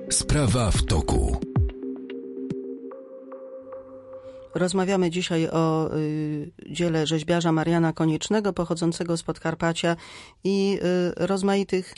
Sprawa w toku. Rozmawiamy dzisiaj o dziele rzeźbiarza Mariana Koniecznego, pochodzącego z Podkarpacia i rozmaitych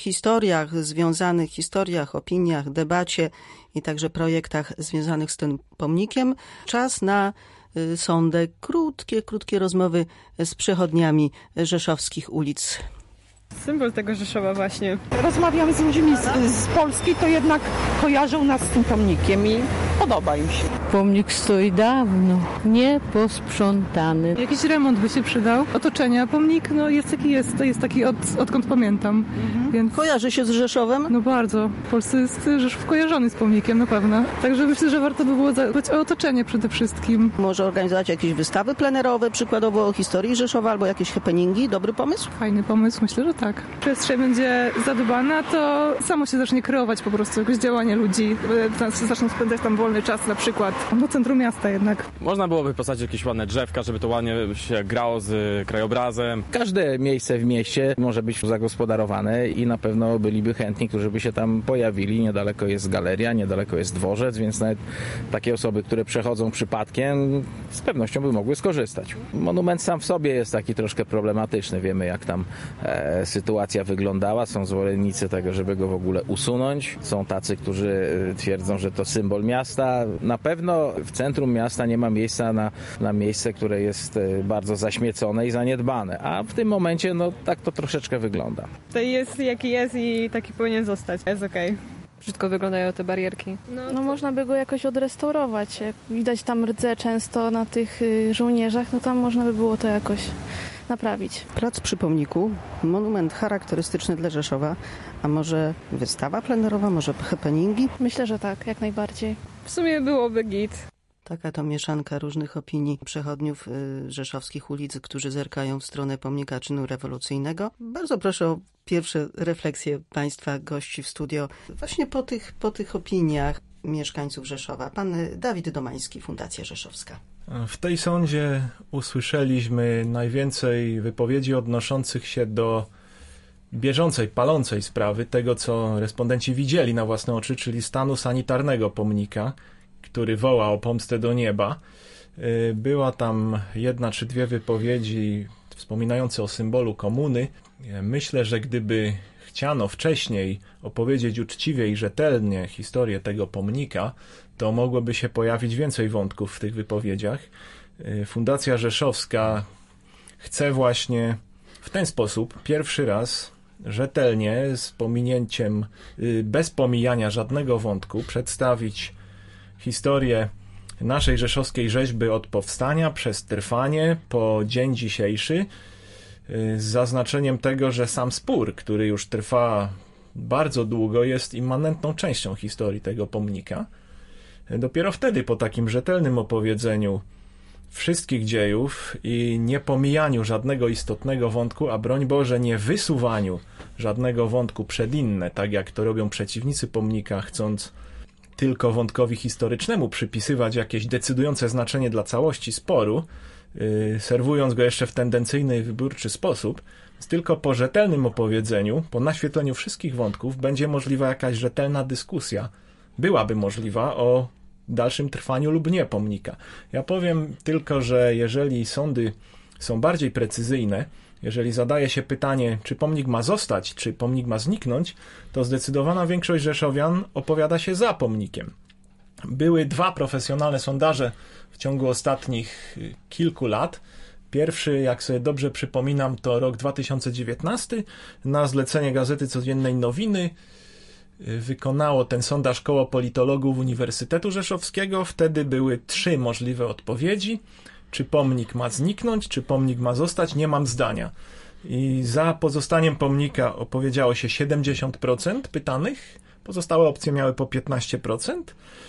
historiach, opiniach, debacie i także projektach związanych z tym pomnikiem. Czas na sondę, krótkie rozmowy z przechodniami rzeszowskich ulic. Symbol tego Rzeszowa właśnie. Rozmawiam z ludźmi z Polski, to jednak kojarzą nas z tym pomnikiem i podoba im się. Pomnik stoi dawno, nie posprzątany. Jakiś remont by się przydał. Otoczenia. Pomnik jest jaki jest. To jest taki odkąd pamiętam. Więc... Kojarzy się z Rzeszowem? No bardzo. W Polsce jest Rzeszów kojarzony z pomnikiem na pewno. Także myślę, że warto by było zadbać o otoczenie przede wszystkim. Może organizować jakieś wystawy plenerowe, przykładowo o historii Rzeszowa albo jakieś happeningi. Dobry pomysł? Fajny pomysł. Myślę, że tak. Przestrzeń będzie zadbana, to samo się zacznie kreować po prostu jakieś działanie ludzi. Zaczną spędzać tam wolny czas na przykład. No centrum miasta jednak. Można byłoby posadzić jakieś ładne drzewka, żeby to ładnie się grało z krajobrazem. Każde miejsce w mieście może być zagospodarowane i na pewno byliby chętni, którzy by się tam pojawili. Niedaleko jest galeria, niedaleko jest dworzec, więc nawet takie osoby, które przechodzą przypadkiem, z pewnością by mogły skorzystać. Monument sam w sobie jest taki troszkę problematyczny. Wiemy, jak tam sytuacja wyglądała. Są zwolennicy tego, żeby go w ogóle usunąć. Są tacy, którzy twierdzą, że to symbol miasta. Na pewno w centrum miasta nie ma miejsca na miejsce, które jest bardzo zaśmiecone i zaniedbane. A w tym momencie, tak to troszeczkę wygląda. To jest jaki jest i taki powinien zostać. Jest okej. Brzydko wyglądają te barierki. No można by go jakoś odrestaurować. Jak widać tam rdze często na tych żołnierzach, tam można by było to jakoś naprawić. Plac przy pomniku, monument charakterystyczny dla Rzeszowa, a może wystawa plenerowa, może happeningi? Myślę, że tak, jak najbardziej. W sumie byłoby git. Taka to mieszanka różnych opinii przechodniów rzeszowskich ulic, którzy zerkają w stronę pomnika czynu rewolucyjnego. Bardzo proszę o pierwsze refleksje Państwa gości w studio. Właśnie po tych opiniach mieszkańców Rzeszowa. Pan Dawid Domański, Fundacja Rzeszowska. W tej sądzie usłyszeliśmy najwięcej wypowiedzi odnoszących się do bieżącej, palącej sprawy, tego co respondenci widzieli na własne oczy, czyli stanu sanitarnego pomnika, który woła o pomstę do nieba. Była tam jedna czy dwie wypowiedzi wspominające o symbolu komuny. Myślę, że gdyby chciano wcześniej opowiedzieć uczciwie i rzetelnie historię tego pomnika, to mogłoby się pojawić więcej wątków w tych wypowiedziach. Fundacja Rzeszowska chce właśnie w ten sposób pierwszy raz rzetelnie, z pominięciem, bez pomijania żadnego wątku, przedstawić historię naszej rzeszowskiej rzeźby od powstania przez trwanie po dzień dzisiejszy, z zaznaczeniem tego, że sam spór, który już trwa bardzo długo, jest immanentną częścią historii tego pomnika. Dopiero wtedy, po takim rzetelnym opowiedzeniu wszystkich dziejów i nie pomijaniu żadnego istotnego wątku, a broń Boże nie wysuwaniu żadnego wątku przed inne, tak jak to robią przeciwnicy pomnika, chcąc tylko wątkowi historycznemu przypisywać jakieś decydujące znaczenie dla całości sporu, serwując go jeszcze w tendencyjny i wyborczy sposób. Więc tylko po rzetelnym opowiedzeniu, po naświetleniu wszystkich wątków będzie możliwa jakaś rzetelna dyskusja. Byłaby możliwa o dalszym trwaniu lub nie pomnika. Ja powiem tylko, że jeżeli sądy są bardziej precyzyjne, jeżeli zadaje się pytanie, czy pomnik ma zostać, czy pomnik ma zniknąć, to zdecydowana większość rzeszowian opowiada się za pomnikiem. Były dwa profesjonalne sondaże w ciągu ostatnich kilku lat. Pierwszy, jak sobie dobrze przypominam, to rok 2019. Na zlecenie Gazety Codziennej Nowiny wykonało ten sondaż Koło Politologów Uniwersytetu Rzeszowskiego. Wtedy były 3 możliwe odpowiedzi. Czy pomnik ma zniknąć, czy pomnik ma zostać? Nie mam zdania. I za pozostaniem pomnika opowiedziało się 70% pytanych. Pozostałe opcje miały po 15%.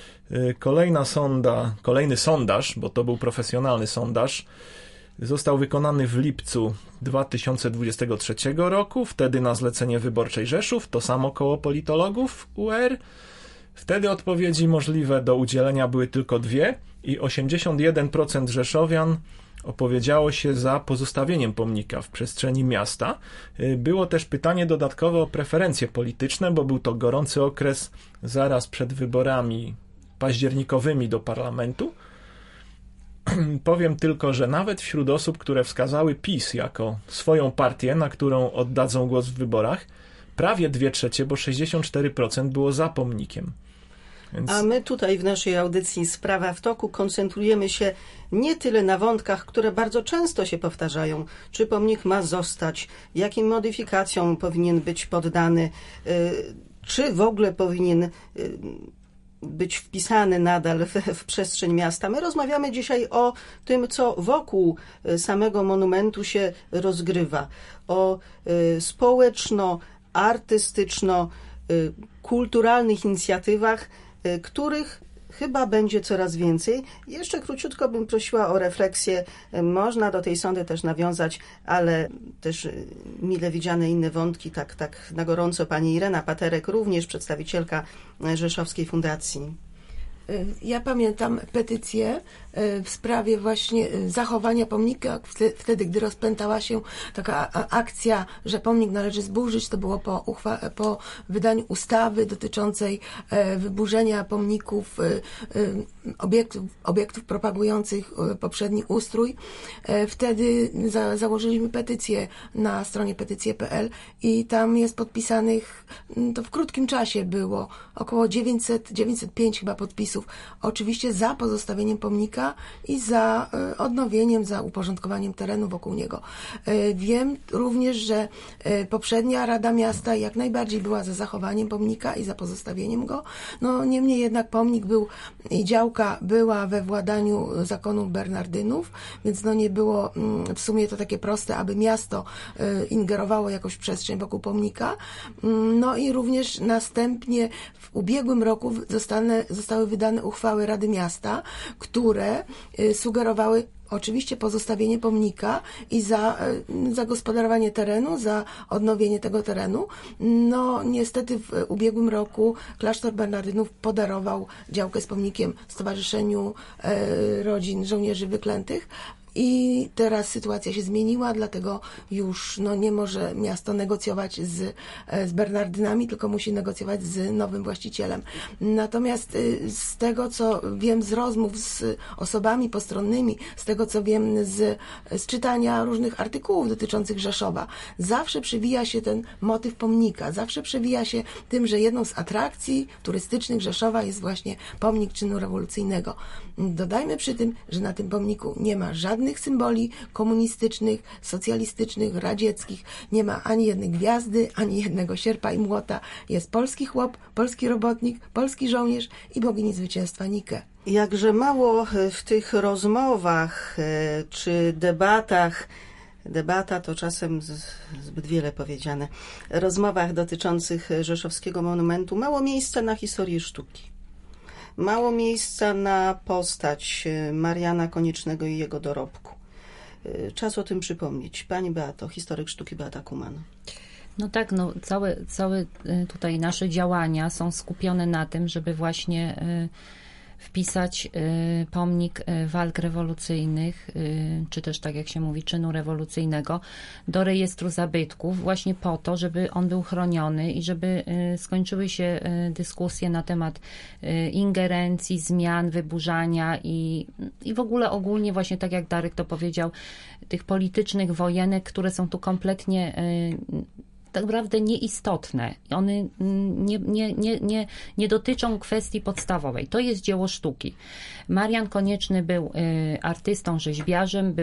Kolejny sondaż, bo to był profesjonalny sondaż, został wykonany w lipcu 2023 roku, wtedy na zlecenie Wyborczej Rzeszów, to samo Koło Politologów UR. Wtedy odpowiedzi możliwe do udzielenia były tylko 2 i 81% rzeszowian opowiedziało się za pozostawieniem pomnika w przestrzeni miasta. Było też pytanie dodatkowe o preferencje polityczne, bo był to gorący okres zaraz przed wyborami październikowymi do parlamentu. Powiem tylko, że nawet wśród osób, które wskazały PiS jako swoją partię, na którą oddadzą głos w wyborach, prawie 2/3, bo 64% było za pomnikiem. Więc... A my tutaj w naszej audycji Sprawa w toku koncentrujemy się nie tyle na wątkach, które bardzo często się powtarzają. Czy pomnik ma zostać, jakim modyfikacjom powinien być poddany, czy w ogóle powinien być wpisany nadal w przestrzeń miasta. My rozmawiamy dzisiaj o tym, co wokół samego monumentu się rozgrywa. O społeczno-artystyczno-kulturalnych inicjatywach, których chyba będzie coraz więcej. Jeszcze króciutko bym prosiła o refleksję. Można do tej sądy też nawiązać, ale też mile widziane inne wątki, tak na gorąco. Pani Irena Paterek, również przedstawicielka Rzeszowskiej Fundacji. Ja pamiętam petycję w sprawie właśnie zachowania pomnika. Wtedy, gdy rozpętała się taka akcja, że pomnik należy zburzyć, to było po wydaniu ustawy dotyczącej wyburzenia pomników, obiektów propagujących poprzedni ustrój. Wtedy założyliśmy petycję na stronie petycje.pl i tam jest podpisanych, to w krótkim czasie było około 905 chyba podpisów. Oczywiście za pozostawieniem pomnika i za odnowieniem, za uporządkowaniem terenu wokół niego. Wiem również, że poprzednia Rada Miasta jak najbardziej była za zachowaniem pomnika i za pozostawieniem go. No niemniej jednak pomnik był i działka była we władaniu zakonu Bernardynów, więc no nie było w sumie to takie proste, aby miasto ingerowało jakoś w przestrzeń wokół pomnika. No i również następnie w ubiegłym roku zostały wydane uchwały Rady Miasta, które sugerowały oczywiście pozostawienie pomnika i za zagospodarowanie terenu, za odnowienie tego terenu. No niestety w ubiegłym roku klasztor Bernardynów podarował działkę z pomnikiem Stowarzyszeniu Rodzin Żołnierzy Wyklętych. I teraz sytuacja się zmieniła, dlatego już nie może miasto negocjować z Bernardynami, tylko musi negocjować z nowym właścicielem. Natomiast z tego, co wiem z rozmów z osobami postronnymi, z tego, co wiem z czytania różnych artykułów dotyczących Rzeszowa, zawsze przewija się ten motyw pomnika, zawsze przewija się tym, że jedną z atrakcji turystycznych Rzeszowa jest właśnie pomnik czynu rewolucyjnego. Dodajmy przy tym, że na tym pomniku nie ma żadnych symboli komunistycznych, socjalistycznych, radzieckich. Nie ma ani jednej gwiazdy, ani jednego sierpa i młota. Jest polski chłop, polski robotnik, polski żołnierz i bogini zwycięstwa Nike. Jakże mało w tych rozmowach czy debatach, debata to czasem zbyt wiele powiedziane, rozmowach dotyczących Rzeszowskiego Monumentu, mało miejsca na historię sztuki. Mało miejsca na postać Mariana Koniecznego i jego dorobku. Czas o tym przypomnieć. Pani Beato, historyk sztuki Beata Kuman. No tak, całe tutaj nasze działania są skupione na tym, żeby właśnie wpisać pomnik walk rewolucyjnych, czy też tak jak się mówi, czynu rewolucyjnego do rejestru zabytków właśnie po to, żeby on był chroniony i żeby skończyły się dyskusje na temat ingerencji, zmian, wyburzania i w ogóle ogólnie właśnie tak jak Darek to powiedział, tych politycznych wojenek, które są tu kompletnie tak naprawdę nieistotne. One nie dotyczą kwestii podstawowej. To jest dzieło sztuki. Marian Konieczny był artystą, rzeźbiarzem,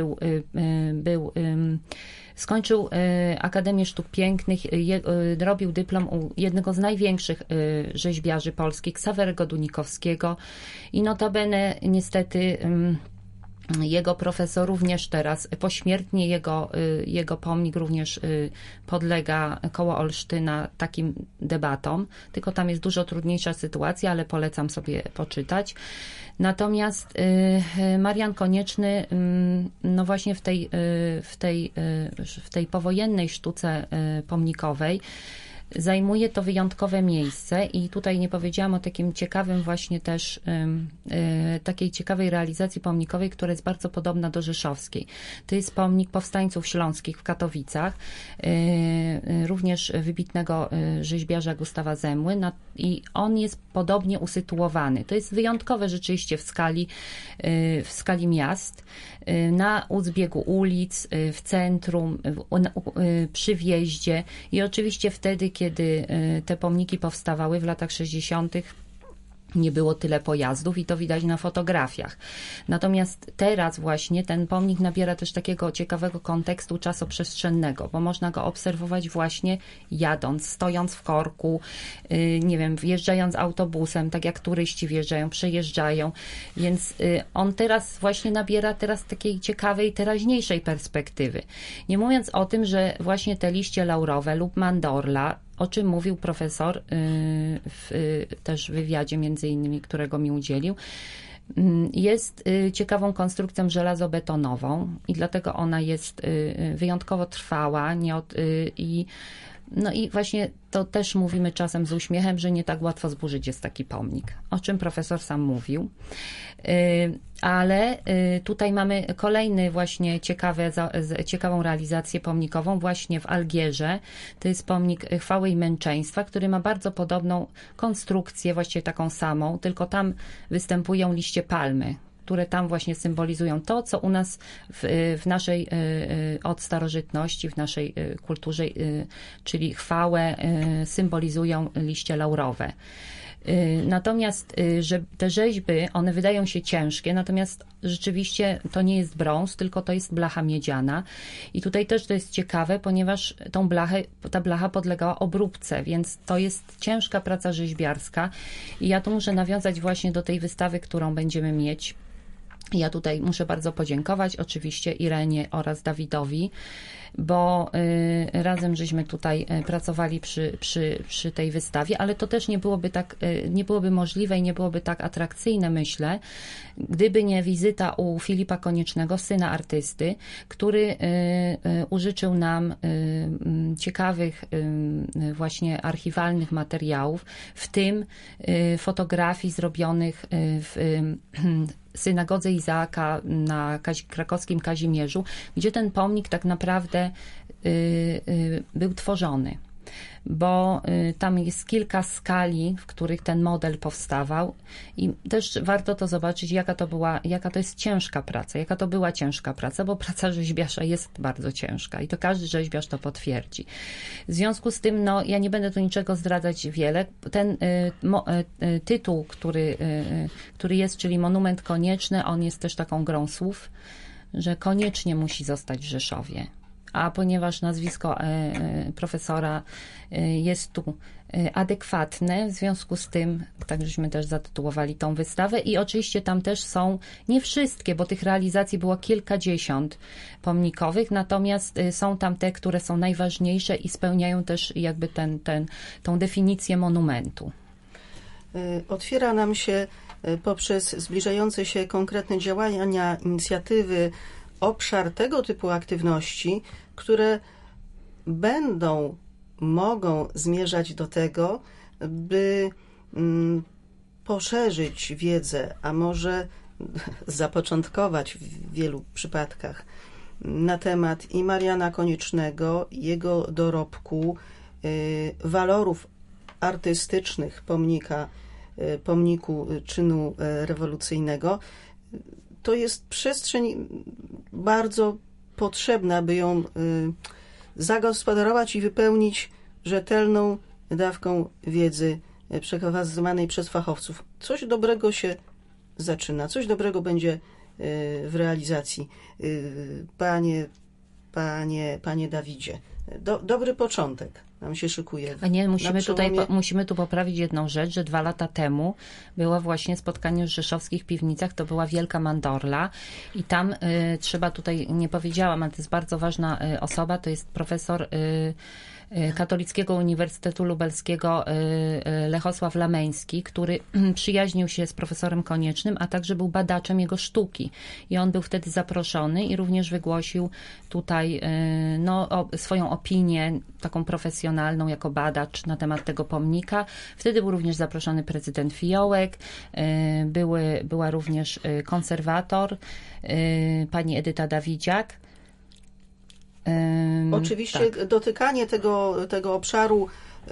skończył Akademię Sztuk Pięknych, robił dyplom u jednego z największych rzeźbiarzy polskich, Ksawerego Dunikowskiego i notabene niestety jego profesor również teraz, pośmiertnie jego pomnik również podlega koło Olsztyna takim debatom, tylko tam jest dużo trudniejsza sytuacja, ale polecam sobie poczytać. Natomiast Marian Konieczny, no właśnie w tej powojennej sztuce pomnikowej zajmuje to wyjątkowe miejsce i tutaj nie powiedziałam o takim ciekawym właśnie też, takiej ciekawej realizacji pomnikowej, która jest bardzo podobna do rzeszowskiej. To jest pomnik powstańców śląskich w Katowicach, również wybitnego rzeźbiarza Gustawa Zemły i on jest podobnie usytuowany. To jest wyjątkowe rzeczywiście w skali miast, na uzbiegu ulic, w centrum, przy wjeździe i oczywiście wtedy, kiedy te pomniki powstawały w latach 60., nie było tyle pojazdów i to widać na fotografiach. Natomiast teraz właśnie ten pomnik nabiera też takiego ciekawego kontekstu czasoprzestrzennego, bo można go obserwować właśnie jadąc, stojąc w korku, nie wiem, wjeżdżając autobusem, tak jak turyści wjeżdżają, przejeżdżają, więc on teraz właśnie nabiera takiej ciekawej, teraźniejszej perspektywy. Nie mówiąc o tym, że właśnie te liście laurowe lub mandorla, o czym mówił profesor w też wywiadzie między innymi, którego mi udzielił, jest ciekawą konstrukcją żelazobetonową i dlatego ona jest wyjątkowo trwała no i właśnie to też mówimy czasem z uśmiechem, że nie tak łatwo zburzyć jest taki pomnik, o czym profesor sam mówił. Ale tutaj mamy kolejny właśnie ciekawą realizację pomnikową właśnie w Algierze. To jest pomnik Chwały i Męczeństwa, który ma bardzo podobną konstrukcję, właściwie taką samą, tylko tam występują liście palmy, które tam właśnie symbolizują to, co u nas w naszej od starożytności, w naszej kulturze, czyli chwałę symbolizują liście laurowe. Natomiast że te rzeźby, one wydają się ciężkie, natomiast rzeczywiście to nie jest brąz, tylko to jest blacha miedziana. I tutaj też to jest ciekawe, ponieważ ta blacha podlegała obróbce, więc to jest ciężka praca rzeźbiarska. I ja tu muszę nawiązać właśnie do tej wystawy, którą będziemy mieć. Ja tutaj muszę bardzo podziękować oczywiście Irenie oraz Dawidowi, bo razem żeśmy tutaj pracowali przy tej wystawie, ale to też nie byłoby możliwe i nie byłoby tak atrakcyjne, myślę, gdyby nie wizyta u Filipa Koniecznego, syna artysty, który użyczył nam ciekawych właśnie archiwalnych materiałów, w tym fotografii zrobionych w synagodze Izaaka na krakowskim Kazimierzu, gdzie ten pomnik tak naprawdę był tworzony. Bo tam jest kilka skali, w których ten model powstawał i też warto to zobaczyć, jaka to jest ciężka praca, jaka to była ciężka praca, bo praca rzeźbiarza jest bardzo ciężka i to każdy rzeźbiarz to potwierdzi. W związku z tym, no, ja nie będę tu niczego zdradzać wiele. Ten tytuł, który jest, czyli Monument Konieczny, on jest też taką grą słów, że koniecznie musi zostać w Rzeszowie. A ponieważ nazwisko profesora jest tu adekwatne, w związku z tym tak żeśmy też zatytułowali tą wystawę i oczywiście tam też są, nie wszystkie, bo tych realizacji było kilkadziesiąt pomnikowych, natomiast są tam te, które są najważniejsze i spełniają też jakby tą definicję monumentu. Otwiera nam się poprzez zbliżające się konkretne działania, inicjatywy, obszar tego typu aktywności, które mogą zmierzać do tego, by poszerzyć wiedzę, a może zapoczątkować w wielu przypadkach na temat i Mariana Koniecznego, jego dorobku, walorów artystycznych pomniku czynu rewolucyjnego. To jest przestrzeń bardzo potrzebna, by ją zagospodarować i wypełnić rzetelną dawką wiedzy przekazywanej przez fachowców. Coś dobrego się zaczyna, coś dobrego będzie w realizacji. Panie Dawidzie, dobry początek nam się szykuje. A nie, musimy tu poprawić jedną rzecz, że 2 lata temu było właśnie spotkanie w rzeszowskich piwnicach, to była Wielka Mandorla i tam trzeba tutaj, nie powiedziałam, ale to jest bardzo ważna osoba, to jest profesor Katolickiego Uniwersytetu Lubelskiego Lechosław Lameński, który przyjaźnił się z profesorem Koniecznym, a także był badaczem jego sztuki. I on był wtedy zaproszony i również wygłosił tutaj swoją opinię taką profesjonalną jako badacz na temat tego pomnika. Wtedy był również zaproszony prezydent Fiołek, była również konserwator, pani Edyta Dawidziak. Oczywiście tak. Dotykanie tego obszaru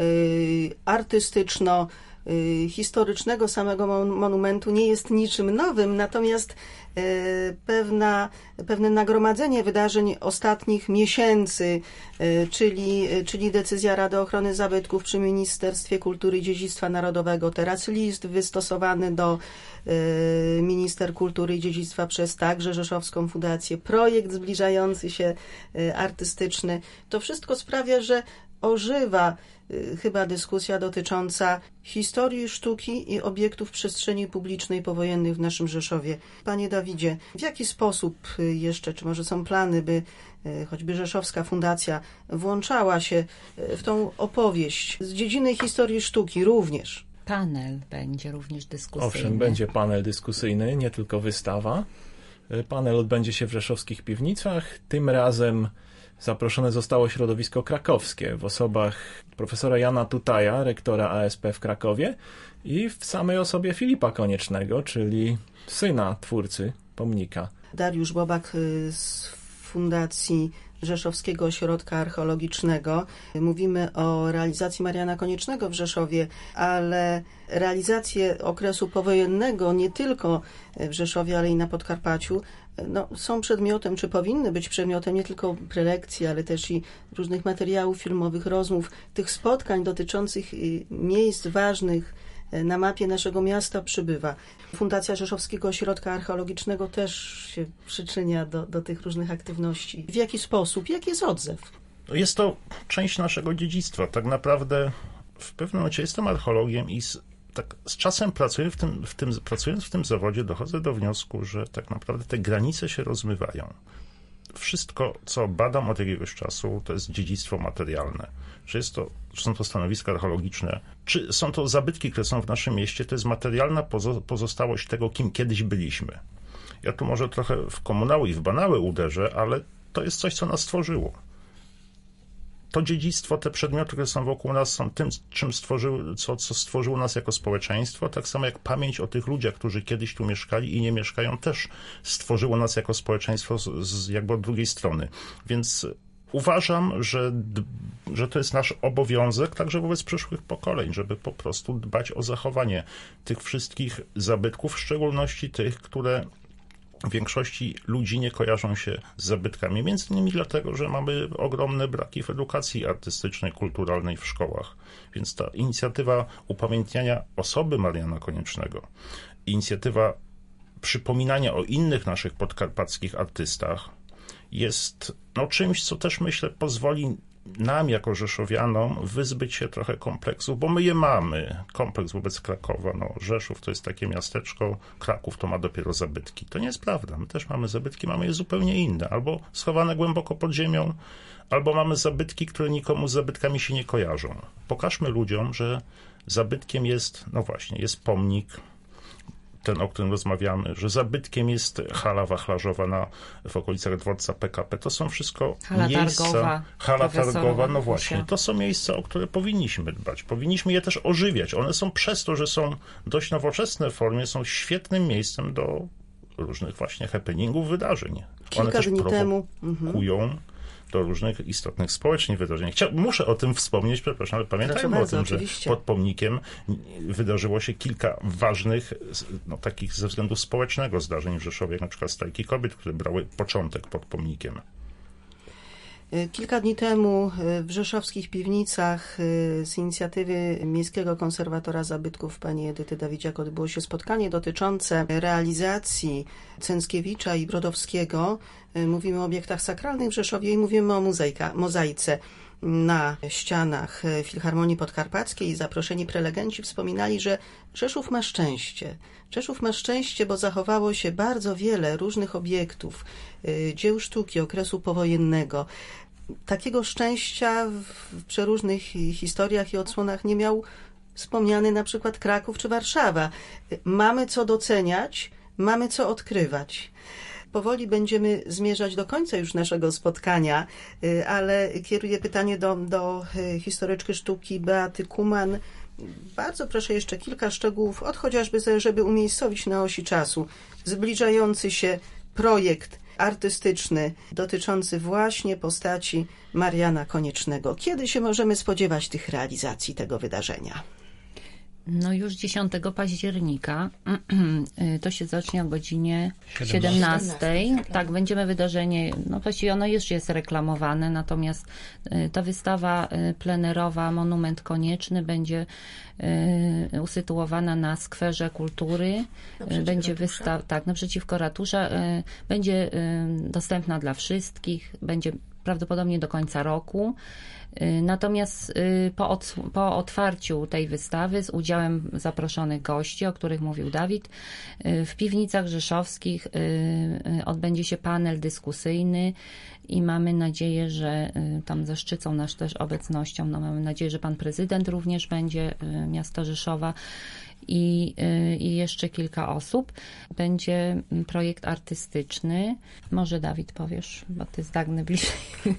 artystyczno-historycznego samego monumentu nie jest niczym nowym, natomiast pewne nagromadzenie wydarzeń ostatnich miesięcy, czyli decyzja Rady Ochrony Zabytków przy Ministerstwie Kultury i Dziedzictwa Narodowego, teraz list wystosowany do minister kultury i dziedzictwa przez także Rzeszowską Fundację, projekt zbliżający się artystyczny, to wszystko sprawia, że ożywa chyba dyskusja dotycząca historii sztuki i obiektów przestrzeni publicznej powojennych w naszym Rzeszowie. Panie Dawidzie, w jaki sposób jeszcze, czy może są plany, by choćby Rzeszowska Fundacja włączała się w tą opowieść z dziedziny historii sztuki również? Panel będzie również dyskusyjny. Owszem, będzie panel dyskusyjny, nie tylko wystawa. Panel odbędzie się w rzeszowskich piwnicach. Tym razem zaproszone zostało środowisko krakowskie w osobach profesora Jana Tutaja, rektora ASP w Krakowie, i w samej osobie Filipa Koniecznego, czyli syna twórcy pomnika. Dariusz Bobak z Fundacji Rzeszowskiego Ośrodka Archeologicznego. Mówimy o realizacji Mariana Koniecznego w Rzeszowie, ale realizacje okresu powojennego nie tylko w Rzeszowie, ale i na Podkarpaciu są przedmiotem, czy powinny być przedmiotem nie tylko prelekcji, ale też i różnych materiałów filmowych, rozmów, tych spotkań dotyczących miejsc ważnych na mapie naszego miasta przybywa. Fundacja Rzeszowskiego Ośrodka Archeologicznego też się przyczynia do tych różnych aktywności. W jaki sposób? Jaki jest odzew? Jest to część naszego dziedzictwa. Tak naprawdę w pewnym momencie jestem archeologiem i z czasem pracując w tym zawodzie dochodzę do wniosku, że tak naprawdę te granice się rozmywają. Wszystko, co badam od jakiegoś czasu, to jest dziedzictwo materialne. Czy są to stanowiska archeologiczne, czy są to zabytki, które są w naszym mieście, to jest materialna pozostałość tego, kim kiedyś byliśmy. Ja tu może trochę w komunały i w banały uderzę, ale to jest coś, co nas stworzyło. To dziedzictwo, te przedmioty, które są wokół nas, są tym, co stworzyło nas jako społeczeństwo, tak samo jak pamięć o tych ludziach, którzy kiedyś tu mieszkali i nie mieszkają, też stworzyło nas jako społeczeństwo jakby od drugiej strony. Więc uważam, że to jest nasz obowiązek także wobec przyszłych pokoleń, żeby po prostu dbać o zachowanie tych wszystkich zabytków, w szczególności tych, które w większości ludzi nie kojarzą się z zabytkami, między innymi dlatego, że mamy ogromne braki w edukacji artystycznej, kulturalnej w szkołach. Więc ta inicjatywa upamiętniania osoby Mariana Koniecznego, inicjatywa przypominania o innych naszych podkarpackich artystach jest czymś, co też myślę pozwoli nam jako rzeszowianom wyzbyć się trochę kompleksów, bo my je mamy. Kompleks wobec Krakowa. Rzeszów to jest takie miasteczko, Kraków to ma dopiero zabytki. To nie jest prawda. My też mamy zabytki, mamy je zupełnie inne. Albo schowane głęboko pod ziemią, albo mamy zabytki, które nikomu z zabytkami się nie kojarzą. Pokażmy ludziom, że zabytkiem jest, jest pomnik, ten, o którym rozmawiamy, że zabytkiem jest hala wachlarzowa w okolicach dworca PKP. To są wszystko miejsca... Hala targowa, właśnie. To są miejsca, o które powinniśmy dbać. Powinniśmy je też ożywiać. One są przez to, że są dość nowoczesne w formie, są świetnym miejscem do różnych właśnie happeningów, wydarzeń. One też prowokują do różnych istotnych społecznie wydarzeń. Muszę o tym wspomnieć, przepraszam, ale pamiętajmy o tym, oczywiście, że pod pomnikiem wydarzyło się kilka ważnych, takich ze względu społecznego zdarzeń w Rzeszowie, jak na przykład strajki kobiet, które brały początek pod pomnikiem. Kilka dni temu w rzeszowskich piwnicach z inicjatywy Miejskiego Konserwatora Zabytków pani Edyty Dawidziak odbyło się spotkanie dotyczące realizacji Cęckiewicza i Brodowskiego. Mówimy o obiektach sakralnych w Rzeszowie i mówimy o mozaice na ścianach Filharmonii Podkarpackiej. Zaproszeni prelegenci wspominali, że Rzeszów ma szczęście. Rzeszów ma szczęście, bo zachowało się bardzo wiele różnych obiektów, dzieł sztuki okresu powojennego. Takiego szczęścia w przeróżnych historiach i odsłonach nie miał wspomniany na przykład Kraków czy Warszawa. Mamy co doceniać, mamy co odkrywać. Powoli będziemy zmierzać do końca już naszego spotkania, ale kieruję pytanie do historyczki sztuki Beaty Kuman. Bardzo proszę jeszcze kilka szczegółów, chociażby żeby umiejscowić na osi czasu zbliżający się projekt artystyczny dotyczący właśnie postaci Mariana Koniecznego. Kiedy się możemy spodziewać tych realizacji tego wydarzenia? No już 10 października to się zacznie o godzinie 17. Tak, będziemy wydarzenie, no właściwie ono już jest reklamowane, natomiast ta wystawa plenerowa Monument Konieczny będzie usytuowana na Skwerze Kultury. Będzie naprzeciwko ratusza. Będzie dostępna dla wszystkich, będzie prawdopodobnie do końca roku. Natomiast po otwarciu tej wystawy z udziałem zaproszonych gości, o których mówił Dawid, w Piwnicach Rzeszowskich odbędzie się panel dyskusyjny i mamy nadzieję, że tam zaszczycą nas też obecnością. No, mamy nadzieję, że pan prezydent również będzie miasta Rzeszowa i jeszcze kilka osób. Będzie projekt artystyczny. Może Dawid powiesz, bo ty zdagny bliżej.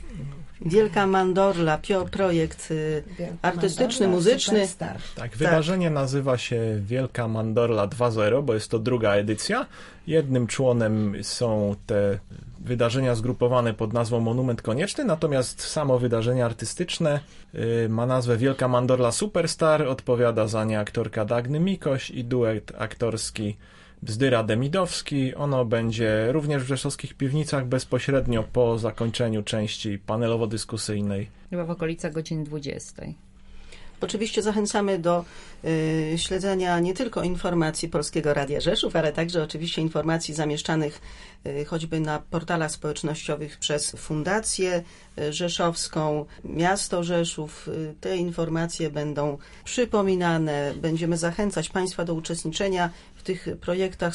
Wielka Mandorla, projekt artystyczny, muzyczny. Tak, wydarzenie nazywa się Wielka Mandorla 2.0, bo jest to druga edycja. Jednym członem są te wydarzenia zgrupowane pod nazwą Monument Konieczny, natomiast samo wydarzenie artystyczne ma nazwę Wielka Mandorla Superstar, odpowiada za nie aktorka Dagny Mikoś i duet aktorski Bzdyra Demidowski. Ono będzie również w rzeszowskich piwnicach bezpośrednio po zakończeniu części panelowo-dyskusyjnej. Chyba w okolicach godziny 20. Oczywiście zachęcamy do śledzenia nie tylko informacji Polskiego Radia Rzeszów, ale także oczywiście informacji zamieszczanych choćby na portalach społecznościowych przez Fundację Rzeszowską, Miasto Rzeszów. Te informacje będą przypominane. Będziemy zachęcać Państwa do uczestniczenia w tych projektach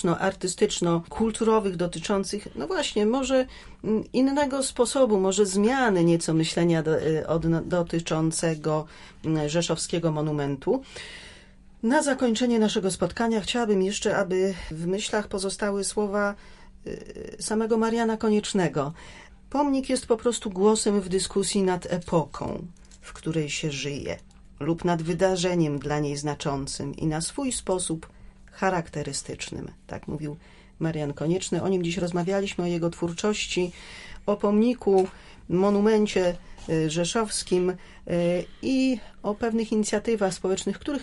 społeczno-artystyczno-kulturowych dotyczących, no właśnie, może innego sposobu, może zmiany nieco myślenia dotyczącego rzeszowskiego monumentu. Na zakończenie naszego spotkania chciałabym jeszcze, aby w myślach pozostały słowa samego Mariana Koniecznego. Pomnik jest po prostu głosem w dyskusji nad epoką, w której się żyje, lub nad wydarzeniem dla niej znaczącym i na swój sposób charakterystycznym. Tak mówił Marian Konieczny. O nim dziś rozmawialiśmy, o jego twórczości, o pomniku, monumencie rzeszowskim i o pewnych inicjatywach społecznych, których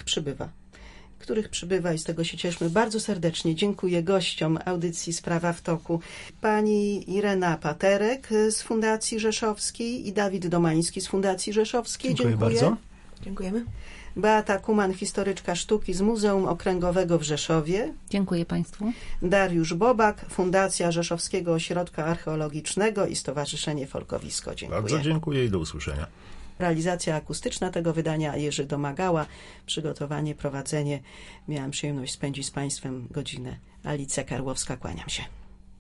przybywa i z tego się cieszmy. Bardzo serdecznie dziękuję gościom audycji Sprawa w toku. Pani Irena Paterek z Fundacji Rzeszowskiej i Dawid Domański z Fundacji Rzeszowskiej. Dziękuję bardzo. Dziękujemy. Beata Kuman, historyczka sztuki z Muzeum Okręgowego w Rzeszowie. Dziękuję Państwu. Dariusz Bobak, Fundacja Rzeszowskiego Ośrodka Archeologicznego i Stowarzyszenie Folkowisko. Dziękuję. Bardzo dziękuję i do usłyszenia. Realizacja akustyczna tego wydania Jerzy Domagała. Przygotowanie, prowadzenie. Miałam przyjemność spędzić z Państwem godzinę. Alicja Karłowska, kłaniam się.